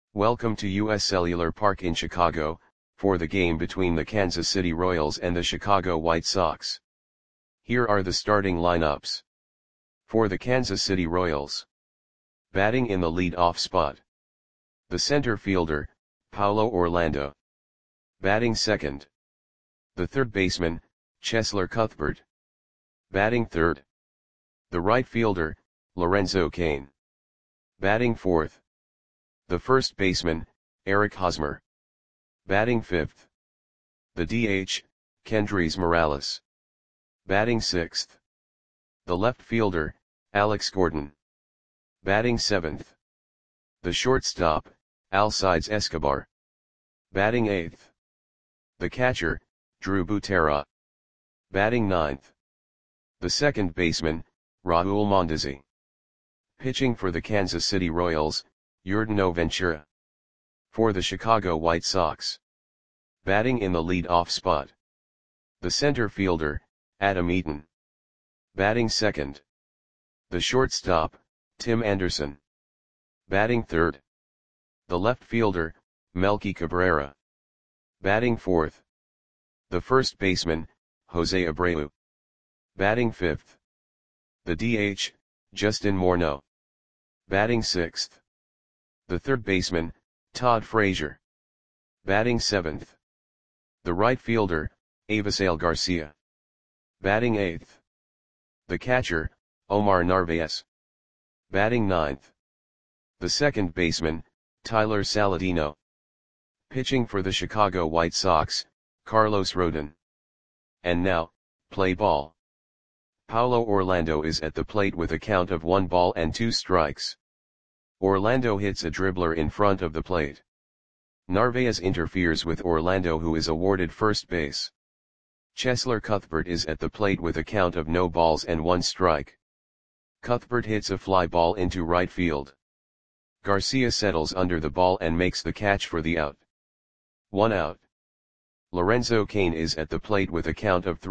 Welcome to US Cellular Park in Chicago, for the game between the Kansas City Royals and the Chicago White Sox. Here are the starting lineups. For the Kansas City Royals. Batting in the lead-off spot. The center fielder, Paulo Orlando. Batting second. The third baseman, Cheslor Cuthbert. Batting third. The right fielder, Lorenzo Cain. Batting fourth. The first baseman, Eric Hosmer. Batting fifth. The DH, Kendrys Morales. Batting sixth. The left fielder, Alex Gordon. Batting seventh. The shortstop, Alcides Escobar. Batting eighth. The catcher, Drew Butera. Batting ninth. The second baseman, Raul Mondesi. Pitching for the Kansas City Royals, Yordano Ventura. For the Chicago White Sox. Batting in the lead-off spot. The center fielder, Adam Eaton. Batting second. The shortstop, Tim Anderson. Batting third. The left fielder, Melky Cabrera. Batting fourth. The first baseman, Jose Abreu. Batting fifth. The DH, Justin Morneau. Batting sixth. The third baseman, Todd Frazier. Batting seventh. The right fielder, Avisail Garcia. Batting eighth. The catcher, Omar Narvaez. Batting ninth. The second baseman, Tyler Saladino. Pitching for the Chicago White Sox, Carlos Rodon. And now, play ball. Paulo Orlando is at the plate with a count of 1-2 Orlando hits a dribbler in front of the plate. Narvaez interferes with Orlando, who is awarded first base. Cheslor Cuthbert is at the plate with a count of 0-1. Cuthbert hits a fly ball into right field. Garcia settles under the ball and makes the catch for the out. 1 out. Lorenzo Cain is at the plate with a count of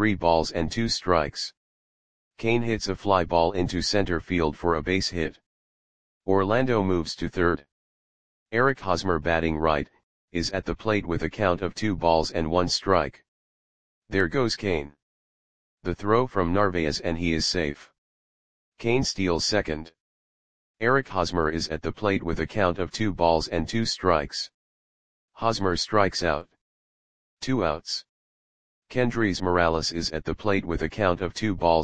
3-2. Cain hits a fly ball into center field for a base hit. Orlando moves to third. Eric Hosmer, batting right, is at the plate with a count of 2-1. There goes Cain. The throw from Narvaez and he is safe. Cain steals second. Eric Hosmer is at the plate with a count of 2-2. Hosmer strikes out. 2 outs. Kendrys Morales is at the plate with a count of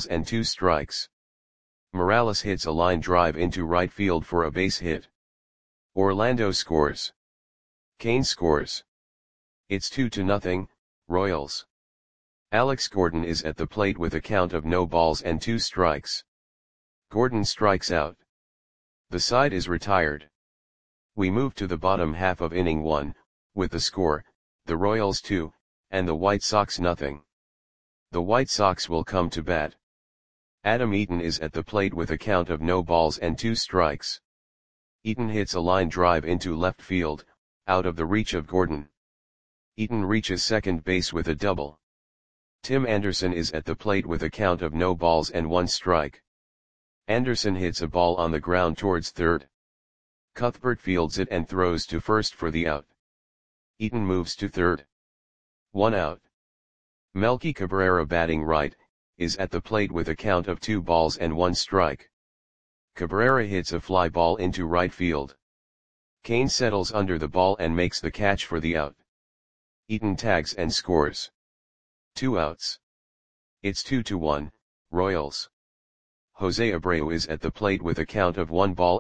2-2. Morales hits a line drive into right field for a base hit. Orlando scores. Cain scores. It's 2-0, Royals. Alex Gordon is at the plate with a count of 0-2. Gordon strikes out. The side is retired. We move to the bottom half of inning 1, with the score, the Royals 2, and the White Sox 0. The White Sox will come to bat. Adam Eaton is at the plate with a count of 0-2. Eaton hits a line drive into left field, out of the reach of Gordon. Eaton reaches second base with a double. Tim Anderson is at the plate with a count of 0-1. Anderson hits a ball on the ground towards third. Cuthbert fields it and throws to first for the out. Eaton moves to third. 1 out. Melky Cabrera, batting right, is at the plate with a count of 2-1. Cabrera hits a fly ball into right field. Cain settles under the ball and makes the catch for the out. Eaton tags and scores. 2 outs. It's 2-1, Royals. Jose Abreu is at the plate with a count of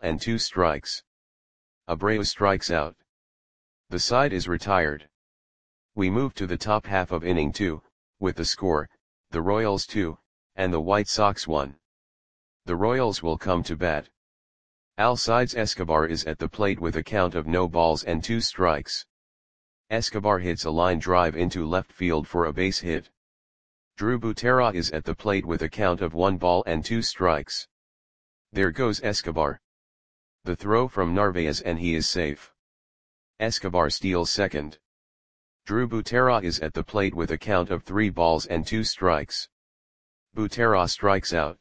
1-2. Abreu strikes out. The side is retired. We move to the top half of inning 2, with the score, the Royals 2, and the White Sox 1. The Royals will come to bat. Alcides Escobar is at the plate with a count of 0-2. Escobar hits a line drive into left field for a base hit. Drew Butera is at the plate with a count of 1-2. There goes Escobar. The throw from Narvaez and he is safe. Escobar steals second. Drew Butera is at the plate with a count of 3-2. Butera strikes out.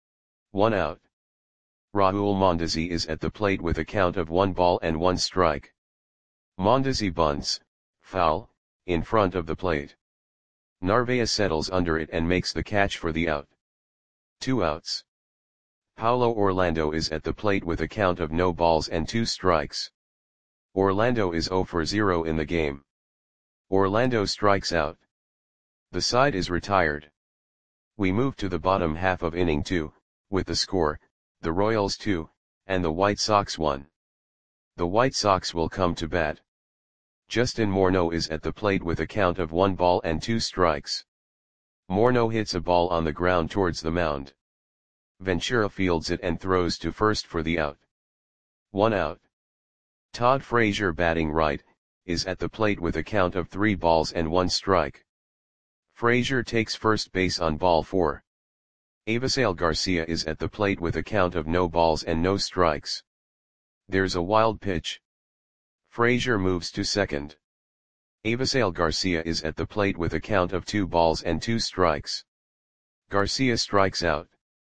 1 out. Raul Mondesi is at the plate with a count of 1-1. Mondesi bunts, foul, in front of the plate. Narvaez settles under it and makes the catch for the out. 2 outs. Paulo Orlando is at the plate with a count of no balls and 2 strikes. Orlando is 0 for 0 in the game. Orlando strikes out. The side is retired. We move to the bottom half of inning 2, with the score, the Royals 2, and the White Sox 1. The White Sox will come to bat. Justin Morneau is at the plate with a count of 1 ball and 2 strikes. Morneau hits a ball on the ground towards the mound. Ventura fields it and throws to first for the out. 1 out. Todd Frazier, batting right, is at the plate with a count of 3 balls and 1 strike. Frazier takes first base on ball 4. Avisail Garcia is at the plate with a count of no balls and no strikes. There's a wild pitch. Frazier moves to second. Avisail Garcia is at the plate with a count of 2 balls and 2 strikes. Garcia strikes out.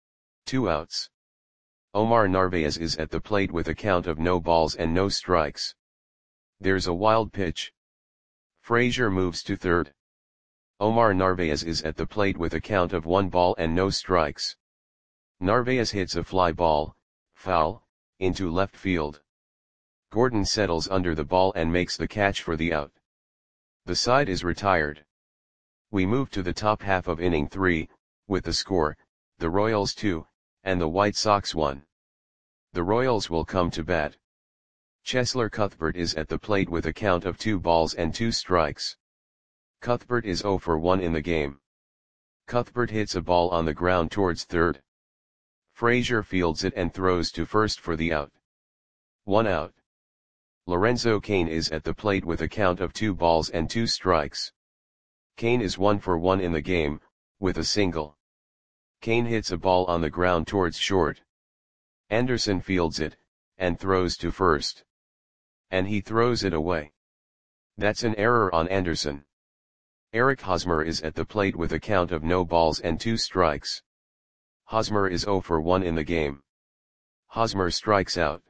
2 outs. Omar Narvaez is at the plate with a count of no balls and no strikes. There's a wild pitch. Frazier moves to third. Omar Narvaez is at the plate with a count of 1 ball and no strikes. Narvaez hits a fly ball, foul, into left field. Gordon settles under the ball and makes the catch for the out. The side is retired. We move to the top half of inning 3, with the score, the Royals 2, and the White Sox 1. The Royals will come to bat. Cheslor Cuthbert is at the plate with a count of 2 balls and 2 strikes. Cuthbert is 0 for 1 in the game. Cuthbert hits a ball on the ground towards third. Frazier fields it and throws to first for the out. 1 out. Lorenzo Cain is at the plate with a count of 2 balls and 2 strikes. Cain is 1 for 1 in the game, with a single. Cain hits a ball on the ground towards short. Anderson fields it, and throws to first. And he throws it away. That's an error on Anderson. Eric Hosmer is at the plate with a count of no balls and 2 strikes. Hosmer is 0 for 1 in the game. Hosmer strikes out.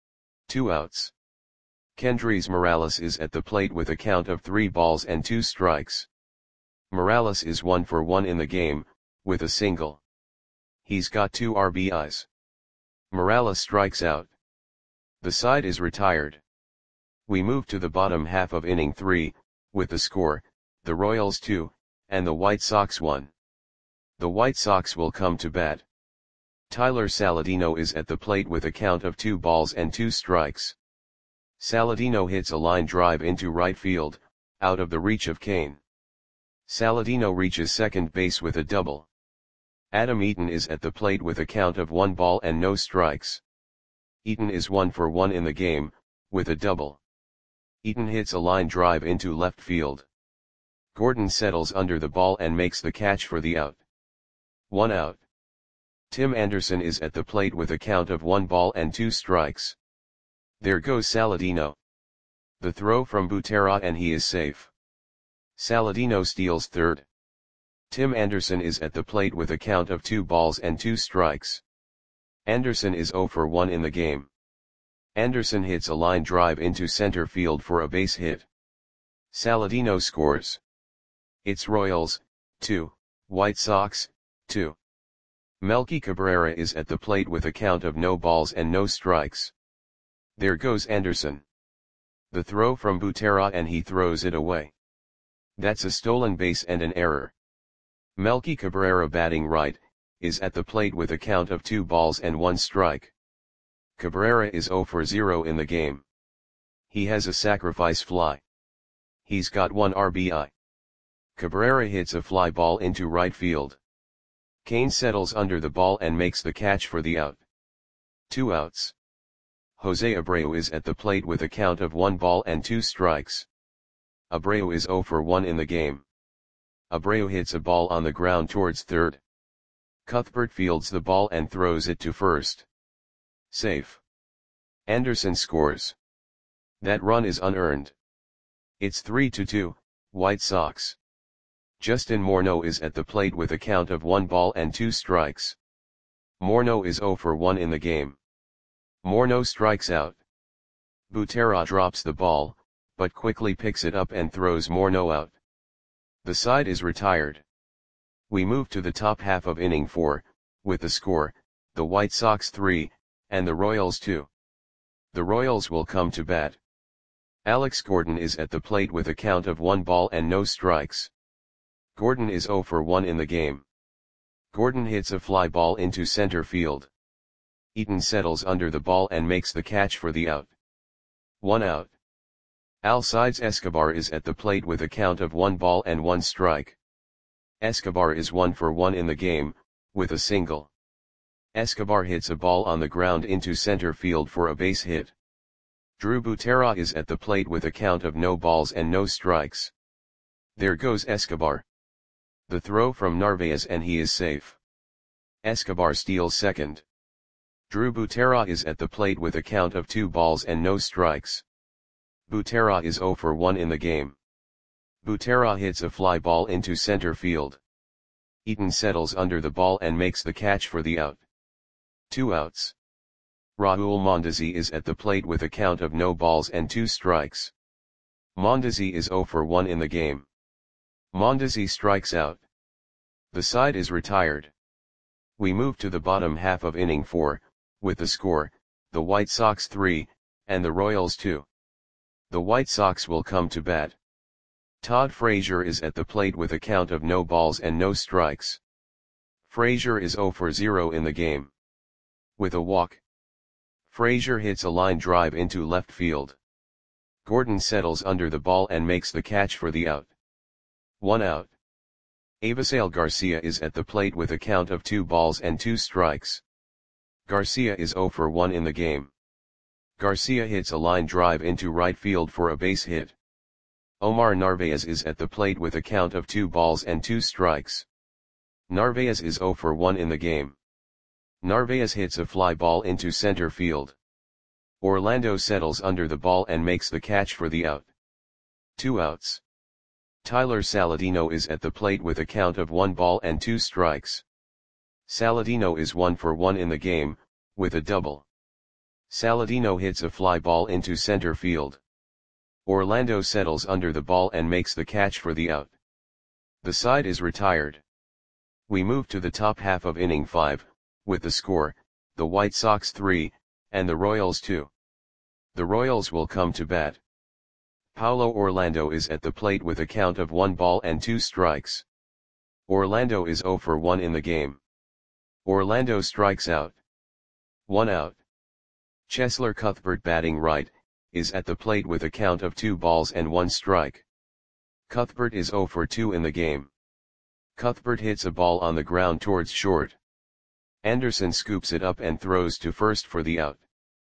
2 outs. Kendrys Morales is at the plate with a count of 3 balls and 2 strikes. Morales is 1 for 1 in the game, with a single. He's got 2 RBIs. Morales strikes out. The side is retired. We move to the bottom half of inning 3, with the score, the Royals 2, and the White Sox 1. The White Sox will come to bat. Tyler Saladino is at the plate with a count of 2 balls and 2 strikes. Saladino hits a line drive into right field, out of the reach of Cain. Saladino reaches second base with a double. Adam Eaton is at the plate with a count of 1 ball and no strikes. Eaton is 1 for 1 in the game, with a double. Eaton hits a line drive into left field. Gordon settles under the ball and makes the catch for the out. 1 out. Tim Anderson is at the plate with a count of 1 ball and 2 strikes. There goes Saladino. The throw from Butera and he is safe. Saladino steals third. Tim Anderson is at the plate with a count of 2 balls and 2 strikes. Anderson is 0 for 1 in the game. Anderson hits a line drive into center field for a base hit. Saladino scores. It's Royals, 2, White Sox, 2. Melky Cabrera is at the plate with a count of no balls and no strikes. There goes Anderson. The throw from Butera and he throws it away. That's a stolen base and an error. Melky Cabrera, batting right, is at the plate with a count of 2 balls and 1 strike. Cabrera is 0 for 0 in the game. He has a sacrifice fly. He's got 1 RBI. Cabrera hits a fly ball into right field. Cain settles under the ball and makes the catch for the out. 2 outs. Jose Abreu is at the plate with a count of 1 ball and 2 strikes. Abreu is 0 for 1 in the game. Abreu hits a ball on the ground towards third. Cuthbert fields the ball and throws it to first. Safe. Anderson scores. That run is unearned. It's 3-2, White Sox. Justin Morneau is at the plate with a count of 1 ball and 2 strikes. Morneau is 0 for 1 in the game. Morneau strikes out. Butera drops the ball, but quickly picks it up and throws more no out. The side is retired. We move to the top half of inning 4, with the score, the White Sox 3, and the Royals 2. The Royals will come to bat. Alex Gordon is at the plate with a count of 1 ball and no strikes. Gordon is 0 for 1 in the game. Gordon hits a fly ball into center field. Eaton settles under the ball and makes the catch for the out. 1 out. Alcides Escobar is at the plate with a count of 1 ball and 1 strike. Escobar is 1 for 1 in the game, with a single. Escobar hits a ball on the ground into center field for a base hit. Drew Butera is at the plate with a count of no balls and no strikes. There goes Escobar. The throw from Narvaez and he is safe. Escobar steals second. Drew Butera is at the plate with a count of 2 balls and no strikes. Butera is 0 for 1 in the game. Butera hits a fly ball into center field. Eaton settles under the ball and makes the catch for the out. 2 outs. Raul Mondesi is at the plate with a count of no balls and 2 strikes. Mondesi is 0 for 1 in the game. Mondesi strikes out. The side is retired. We move to the bottom half of inning 4, with the score, the White Sox 3, and the Royals 2. The White Sox will come to bat. Todd Frazier is at the plate with a count of no balls and no strikes. Frazier is 0 for 0 in the game. With a walk, Frazier hits a line drive into left field. Gordon settles under the ball and makes the catch for the out. 1 out. Avisail Garcia is at the plate with a count of 2 balls and 2 strikes. Garcia is 0 for 1 in the game. Garcia hits a line drive into right field for a base hit. Omar Narvaez is at the plate with a count of 2 balls and 2 strikes. Narvaez is 0 for 1 in the game. Narvaez hits a fly ball into center field. Orlando settles under the ball and makes the catch for the out. 2 outs. Tyler Saladino is at the plate with a count of 1 ball and 2 strikes. Saladino is 1 for 1 in the game, with a double. Saladino hits a fly ball into center field. Orlando settles under the ball and makes the catch for the out. The side is retired. We move to the top half of inning 5, with the score, the White Sox 3, and the Royals 2. The Royals will come to bat. Paulo Orlando is at the plate with a count of 1 ball and 2 strikes. Orlando is 0 for 1 in the game. Orlando strikes out. 1 out. Cheslor Cuthbert, batting right, is at the plate with a count of 2 balls and 1 strike. Cuthbert is 0 for 2 in the game. Cuthbert hits a ball on the ground towards short. Anderson scoops it up and throws to first for the out.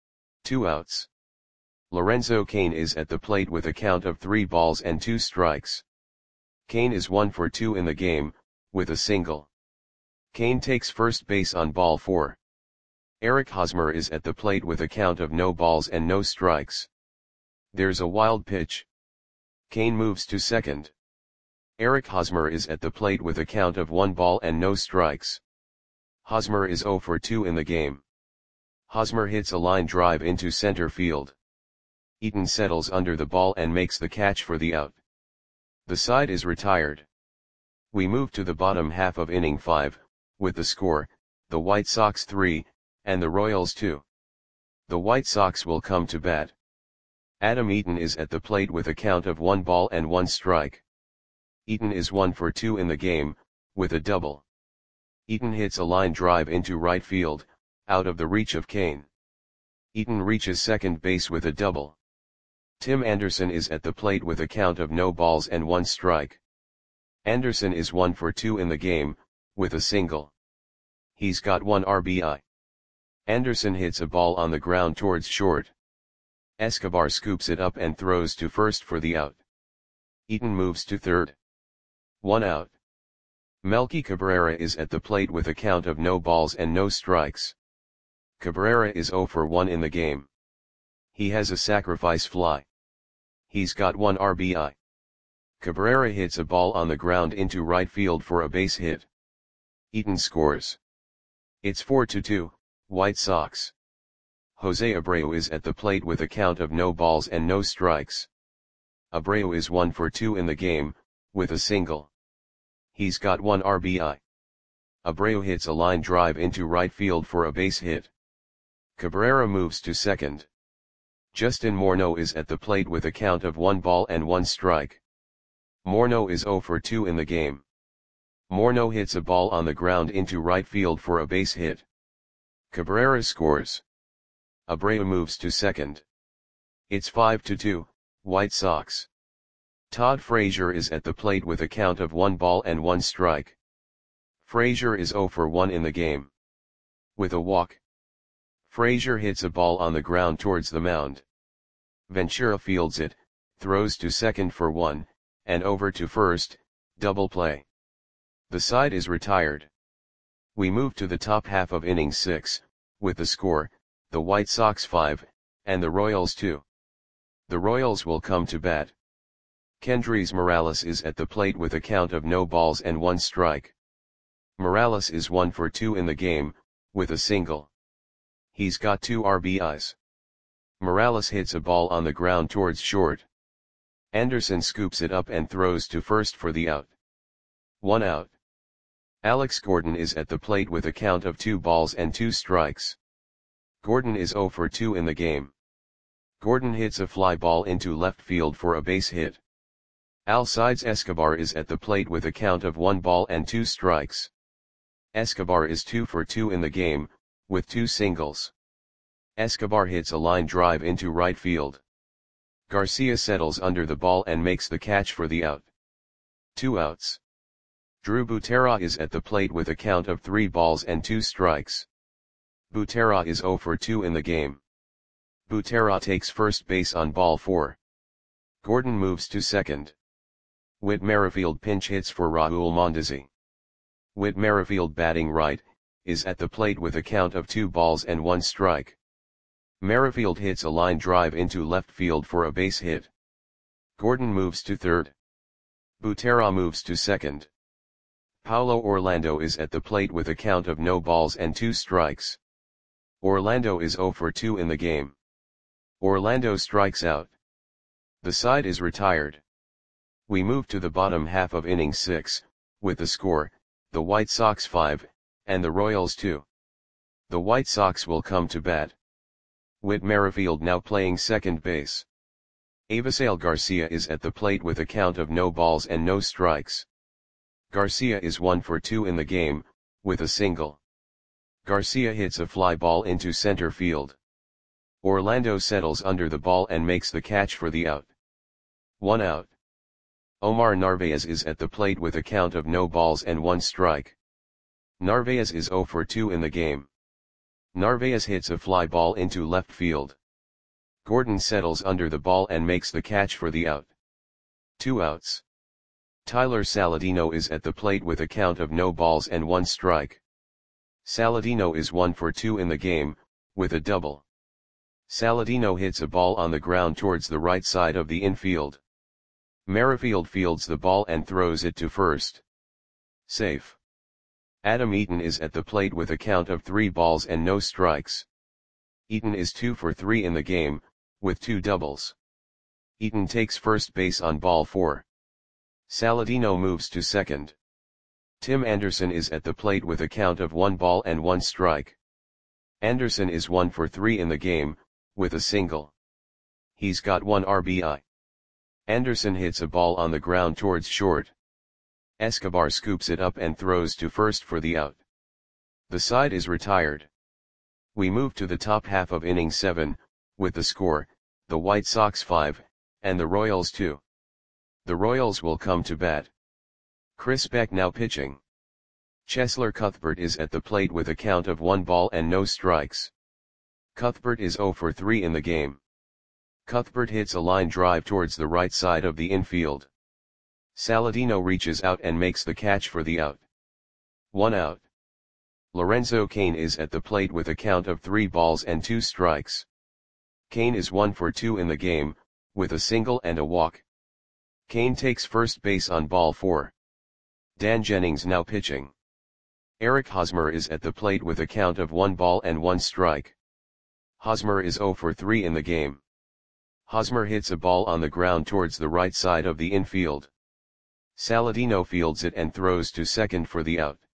2 outs. Lorenzo Cain is at the plate with a count of 3 balls and 2 strikes. Cain is 1 for 2 in the game, with a single. Cain takes first base on ball 4. Eric Hosmer is at the plate with a count of no balls and no strikes. There's a wild pitch. Cain moves to second. Eric Hosmer is at the plate with a count of 1 ball and no strikes. Hosmer is 0 for 2 in the game. Hosmer hits a line drive into center field. Eaton settles under the ball and makes the catch for the out. The side is retired. We move to the bottom half of inning 5, with the score, the White Sox 3, and the Royals 2. The White Sox will come to bat. Adam Eaton is at the plate with a count of 1 ball and 1 strike. Eaton is 1 for 2 in the game, with a double. Eaton hits a line drive into right field, out of the reach of Cain. Eaton reaches second base with a double. Tim Anderson is at the plate with a count of no balls and 1 strike. Anderson is 1 for 2 in the game, with a single. He's got 1 RBI. Anderson hits a ball on the ground towards short. Escobar scoops it up and throws to first for the out. Eaton moves to third. 1 out. Melky Cabrera is at the plate with a count of no balls and no strikes. Cabrera is 0 for 1 in the game. He has a sacrifice fly. He's got 1 RBI. Cabrera hits a ball on the ground into right field for a base hit. Eaton scores. It's 4-2, White Sox. Jose Abreu is at the plate with a count of no balls and no strikes. Abreu is 1 for 2 in the game, with a single. He's got 1 RBI. Abreu hits a line drive into right field for a base hit. Cabrera moves to second. Justin Morneau is at the plate with a count of 1 ball and 1 strike. Morneau is 0 for 2 in the game. Morneau hits a ball on the ground into right field for a base hit. Cabrera scores. Abreu moves to second. It's 5-2, White Sox. Todd Frazier is at the plate with a count of 1 ball and 1 strike. Frazier is 0 for 1 in the game. With a walk, Frazier hits a ball on the ground towards the mound. Ventura fields it, throws to second for 1, and over to first, double play. The side is retired. We move to the top half of inning 6, with the score, the White Sox 5, and the Royals 2. The Royals will come to bat. Kendrys Morales is at the plate with a count of no balls and 1 strike. Morales is 1 for 2 in the game, with a single. He's got 2 RBIs. Morales hits a ball on the ground towards short. Anderson scoops it up and throws to first for the out. 1 out. Alex Gordon is at the plate with a count of 2 balls and 2 strikes. Gordon is 0 for 2 in the game. Gordon hits a fly ball into left field for a base hit. Alcides Escobar is at the plate with a count of 1 ball and 2 strikes. Escobar is 2 for 2 in the game, with 2 singles. Escobar hits a line drive into right field. Garcia settles under the ball and makes the catch for the out. 2 outs. Drew Butera is at the plate with a count of 3 balls and 2 strikes. Butera is 0 for 2 in the game. Butera takes first base on ball 4. Gordon moves to second. Whit Merrifield pinch hits for Raul Mondesi. Whit Merrifield, batting right, is at the plate with a count of 2 balls and 1 strike. Merrifield hits a line drive into left field for a base hit. Gordon moves to third. Butera moves to second. Paulo Orlando is at the plate with a count of no balls and 2 strikes. Orlando is 0 for 2 in the game. Orlando strikes out. The side is retired. We move to the bottom half of inning 6, with the score, the White Sox 5, and the Royals 2. The White Sox will come to bat. Whit Merrifield now playing second base. Avisail Garcia is at the plate with a count of no balls and no strikes. Garcia is 1 for 2 in the game, with a single. Garcia hits a fly ball into center field. Orlando settles under the ball and makes the catch for the out. 1 out. Omar Narvaez is at the plate with a count of no balls and 1 strike. Narvaez is 0 for 2 in the game. Narvaez hits a fly ball into left field. Gordon settles under the ball and makes the catch for the out. 2 outs. Tyler Saladino is at the plate with a count of no balls and 1 strike. Saladino is 1 for 2 in the game, with a double. Saladino hits a ball on the ground towards the right side of the infield. Merrifield fields the ball and throws it to first. Safe. Adam Eaton is at the plate with a count of 3 balls and no strikes. Eaton is 2 for 3 in the game, with 2 doubles. Eaton takes first base on ball 4. Saladino moves to second. Tim Anderson is at the plate with a count of 1 ball and 1 strike. Anderson is 1 for 3 in the game, with a single. He's got 1 RBI. Anderson hits a ball on the ground towards short. Escobar scoops it up and throws to first for the out. The side is retired. We move to the top half of inning 7, with the score, the White Sox 5, and the Royals 2. The Royals will come to bat. Chris Beck now pitching. Cheslor Cuthbert is at the plate with a count of 1 ball and no strikes. Cuthbert is 0 for 3 in the game. Cuthbert hits a line drive towards the right side of the infield. Saladino reaches out and makes the catch for the out. 1 out. Lorenzo Cain is at the plate with a count of 3 balls and 2 strikes. Cain is 1 for 2 in the game, with a single and a walk. Cain takes first base on ball 4. Dan Jennings now pitching. Eric Hosmer is at the plate with a count of 1 ball and 1 strike. Hosmer is 0 for 3 in the game. Hosmer hits a ball on the ground towards the right side of the infield. Saladino fields it and throws to second for the out.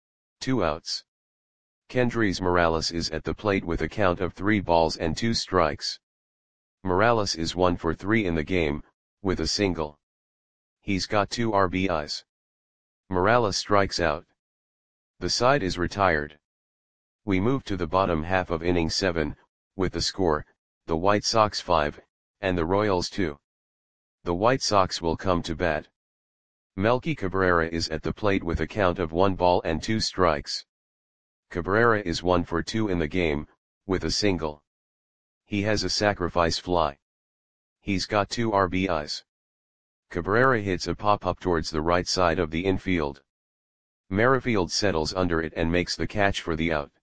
2 outs. Kendrys Morales is at the plate with a count of 3 balls and 2 strikes. Morales is 1 for 3 in the game, with a single. He's got 2 RBIs. Morales strikes out. The side is retired. We move to the bottom half of inning 7, with the score, the White Sox 5, and the Royals 2. The White Sox will come to bat. Melky Cabrera is at the plate with a count of 1 ball and 2 strikes. Cabrera is 1 for 2 in the game, with a single. He has a sacrifice fly. He's got 2 RBIs. Cabrera hits a pop-up towards the right side of the infield. Merrifield settles under it and makes the catch for the out.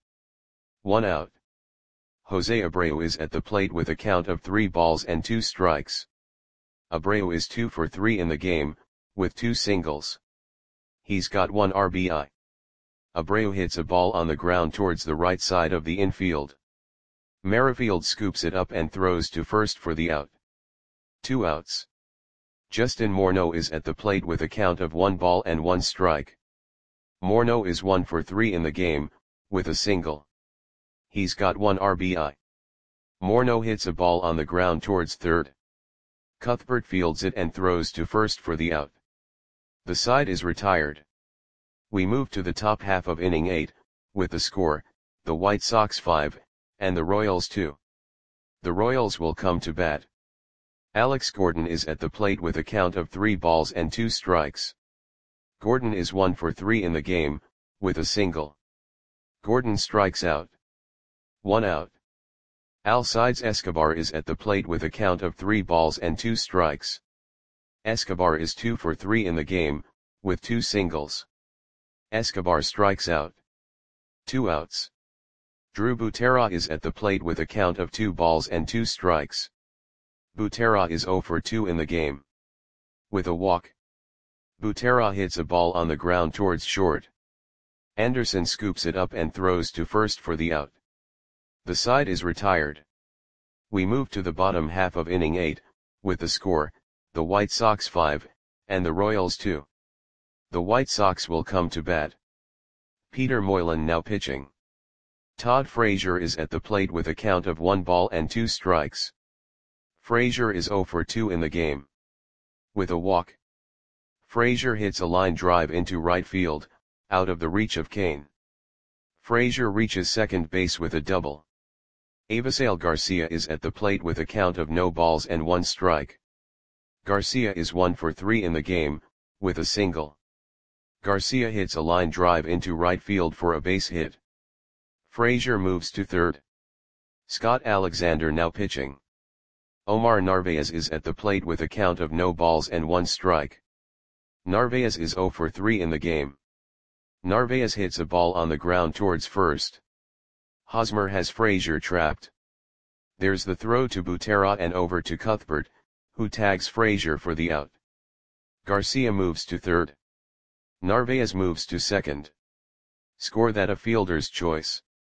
1 out. Jose Abreu is at the plate with a count of 3 balls and 2 strikes. Abreu is 2 for 3 in the game, with 2 singles. He's got 1 RBI. Abreu hits a ball on the ground towards the right side of the infield. Merrifield scoops it up and throws to first for the out. 2 outs. Justin Morneau is at the plate with a count of 1 ball and 1 strike. Morneau is 1 for 3 in the game, with a single. He's got 1 RBI. Morneau hits a ball on the ground towards third. Cuthbert fields it and throws to first for the out. The side is retired. We move to the top half of inning 8, with the score, the White Sox 5, and the Royals 2. The Royals will come to bat. Alex Gordon is at the plate with a count of 3 balls and 2 strikes. Gordon is 1 for 3 in the game, with a single. Gordon strikes out. 1 out. Alcides Escobar is at the plate with a count of 3 balls and 2 strikes. Escobar is 2 for 3 in the game, with 2 singles. Escobar strikes out. 2 outs. Drew Butera is at the plate with a count of 2 balls and 2 strikes. Butera is 0 for 2 in the game. With a walk. Butera hits a ball on the ground towards short. Anderson scoops it up and throws to first for the out. The side is retired. We move to the bottom half of inning 8, with the score, the White Sox 5, and the Royals 2. The White Sox will come to bat. Peter Moylan now pitching. Todd Frazier is at the plate with a count of 1 ball and 2 strikes. Frazier is 0 for 2 in the game. With a walk. Frazier hits a line drive into right field, out of the reach of Kane. Frazier reaches second base with a double. Avisail Garcia is at the plate with a count of no balls and 1 strike. Garcia is 1 for 3 in the game, with a single. Garcia hits a line drive into right field for a base hit. Frazier moves to third. Scott Alexander now pitching. Omar Narvaez is at the plate with a count of no balls and 1 strike. Narvaez is 0 for 3 in the game. Narvaez hits a ball on the ground towards first. Hosmer has Frazier trapped. There's the throw to Butera and over to Cuthbert, who tags Frazier for the out. Garcia moves to third. Narvaez moves to second. Score that a fielder's choice.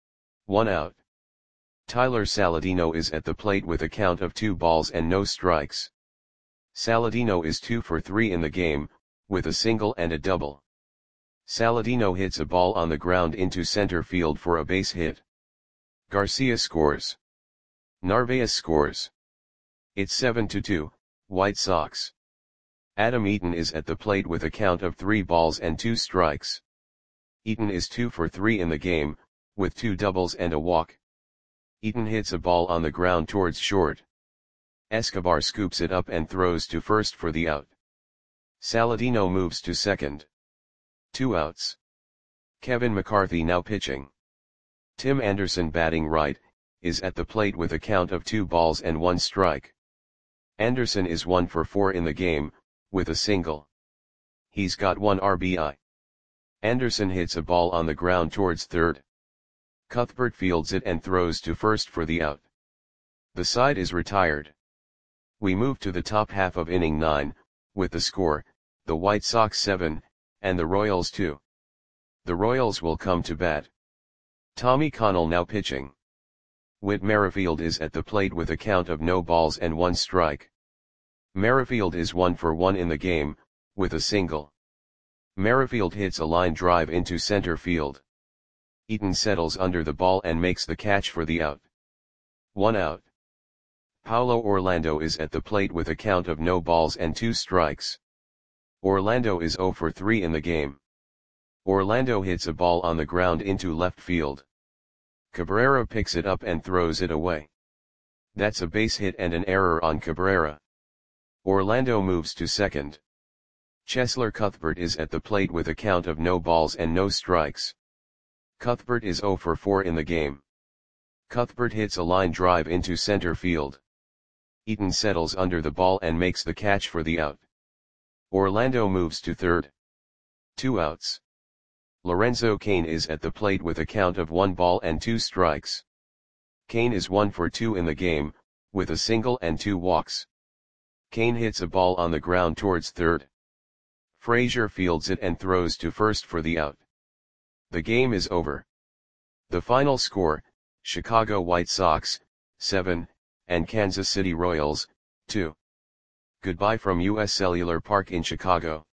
1 out. Tyler Saladino is at the plate with a count of 2 balls and no strikes. Saladino is 2 for 3 in the game, with a single and a double. Saladino hits a ball on the ground into center field for a base hit. Garcia scores. Narvaez scores. It's 7-2, White Sox. Adam Eaton is at the plate with a count of 3 balls and 2 strikes. Eaton is 2 for 3 in the game, with 2 doubles and a walk. Eaton hits a ball on the ground towards short. Escobar scoops it up and throws to first for the out. Saladino moves to second. 2 outs. Kevin McCarthy now pitching. Tim Anderson batting right, is at the plate with a count of 2 balls and 1 strike. Anderson is 1 for 4 in the game, with a single. He's got 1 RBI. Anderson hits a ball on the ground towards third. Cuthbert fields it and throws to first for the out. The side is retired. We move to the top half of inning 9, with the score, the White Sox 7, and the Royals 2. The Royals will come to bat. Tommy Connell now pitching. Whit Merrifield is at the plate with a count of no balls and 1 strike. Merrifield is 1 for 1 in the game, with a single. Merrifield hits a line drive into center field. Eaton settles under the ball and makes the catch for the out. 1 out. Paulo Orlando is at the plate with a count of no balls and 2 strikes. Orlando is 0 for 3 in the game. Orlando hits a ball on the ground into left field. Cabrera picks it up and throws it away. That's a base hit and an error on Cabrera. Orlando moves to second. Cheslor Cuthbert is at the plate with a count of no balls and no strikes. Cuthbert is 0 for 4 in the game. Cuthbert hits a line drive into center field. Eaton settles under the ball and makes the catch for the out. Orlando moves to third. 2 outs. Lorenzo Cain is at the plate with a count of 1 ball and 2 strikes. Cain is 1 for 2 in the game, with a single and 2 walks. Cain hits a ball on the ground towards third. Frazier fields it and throws to first for the out. The game is over. The final score, Chicago White Sox, 7, and Kansas City Royals, 2. Goodbye from US Cellular Park in Chicago.